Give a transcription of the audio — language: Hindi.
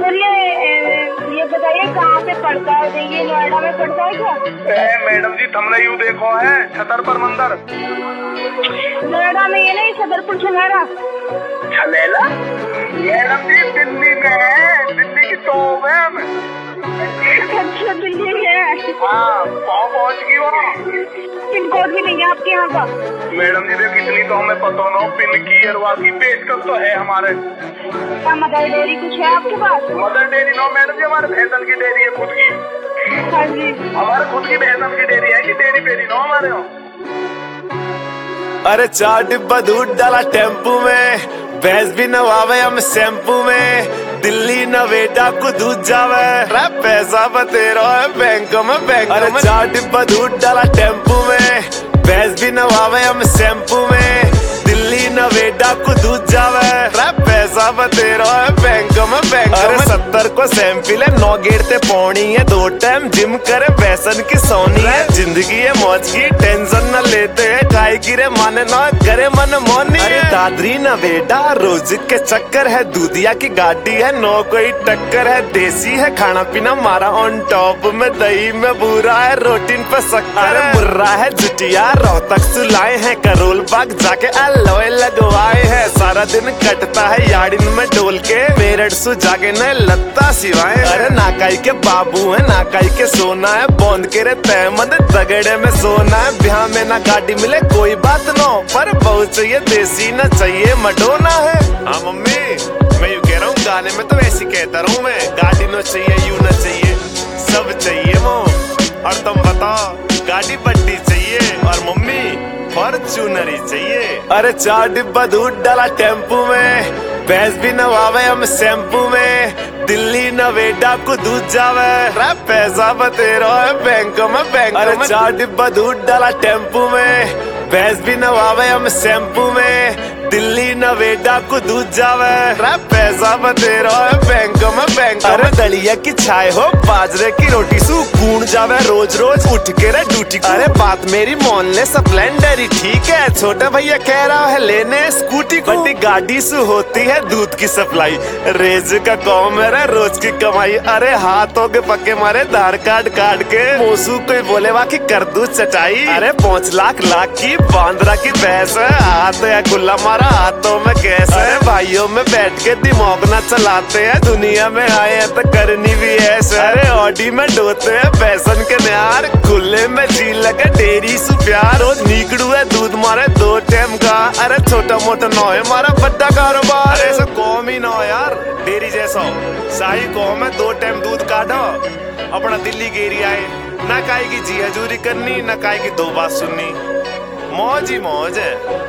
चलिए ये बताइए कहाँ पे पड़ता है? ये नोएडा में पड़ता है क्या? मैडम जी तुमने यूँ देखो है छतरपुर मंदिर। नोएडा में ये नहीं, छतरपुर छनेरा। छनेला मैडम जी दिल्ली में है, दिल्ली की टॉप है। अच्छा दिल्ली में है। हाँ पहुँच गई वहाँ। पिन कोड भी नहीं है आपके यहाँ का? मैडम जी देखो इतनी तो हमें पता ना, पिन की अरवा की पेशकश तो है हमारे। क्या मदर डेयरी कुछ है आपके पास? Mother dairy no madam ji, हमारे भैंसन की डेयरी है खुद की। हाँ जी, हमारे खुद की भैंसन की डेयरी है कि डेयरी पेरी नो हमारे यहाँ। अरे 4 डिब्बा दूध डाला टेम्पू में, भैंस भी नवावे हम शैम्पू में, दिल्ली नवेदा को दूध जावे, पैसा बतेरो है बैंक में बैंक। अरे 4 डिब्बा दूध डाला टेम्पू में, भैंस भी नवावे हम शैम्पू में, दिल्ली नवेदा को दूध जावे, पैसा बतेरो है बैंक में बैंक। अरे 70 को सैंपल है, 9 गिरते पौनी है, 2 टाइम जिम करे पैसन की सोनी है, जिंदगी है मौज की टेंशन न लेते है, खाई गिरे माने ना करे मन मोनी। अरे दादरी नवेदा रोज के चक्कर है, दूधिया की गाड़ी है, 9 कोई टक्कर है, देसी है खाना पीना मारा ऑन टॉप में, दही में बूरा है, रोटीन पे शक्कर है, मुर्रा है जुटिया रोहतक सुलाए हैं, करोल बाग जाके अलोए लगवाए हैं, सारा दिन कटता है यार्डिन में डोल के, मेरठ सु जाके न लत्ता सिवाए। अरे नाकाई के बाबू है, नाकाई के सोना है, बौंद के रे तहमद तगड़े में सोना है, ब्याह में ना गाड़ी मिले कोई बात नो, पर बहु चाहिए देसी न चाहिए मडोना है। हाँ मम्मी मैं यूँ कह रहा हूँ, गाने में तो ऐसी कहता रहूँ मैं, गाड़ी न चाहिए यूँ न चाहिए, सब चाहिए मो। और तुम बताओ गाड़ी बड्डी चाहिए और मम्मी फॉर्च्यूनर चाहिए। अरे 4 डिब्बा दूध डाला टेम्पू में, भैंस भी नवावे हम शैम्पू में, दिल्ली नवेदा को दूध जावे, पैसा बतेरो है बैंक में बैंक। अरे 4 डिब्बा दूध डाला टेम्पू में, भैंस भी नवावे हम शैम्पू में, दिल्ली नवेदा को दूध जावे, पैसा बतेरो है बैंक में बैंक। अरे दलिया की चाय हो बाजरे की रोटी सु कूण जावे रोज रोज उठ के रे ड्यूटी। अरे बात मेरी मोन ले स्प्लेंडर ही ठीक है, छोटा भैया कह रहा है लेने स्कूटी को, बड़ी गाड़ी से होती है दूध की सप्लाई, रेज का कौम है रोज की कमाई। अरे हाथों के पक्के मारे धार कार्ड काट के, मोसू कोई बोले वा की कर दूध चटाई। अरे 5 लाख की बांद्रा की भैंस है, हाथ या गुल्ला मारा हाथों में गैस है, भाइयों में बैठ के दिमाग ना चलाते हैं, दुनिया में आए हैं तो करनी भी ऐसे। अरे ऑडी में डोते हैं पैसन के न्यार, खुले में जी लगे डेयरी से प्यार, रोज निकड़ू है दूध मारे 2 टाइम का। अरे छोटा मोटा नो है मारा बड़ा कारोबार, ऐसा कौम ही नो यार डेयरी जैसा शाही कौम है, 2 टाइम दूध काटो अपना दिल्ली गेरी आए, ना काई की जी हजूरी करनी ना काई की 2 बात सुननी, मौज ही मौज है।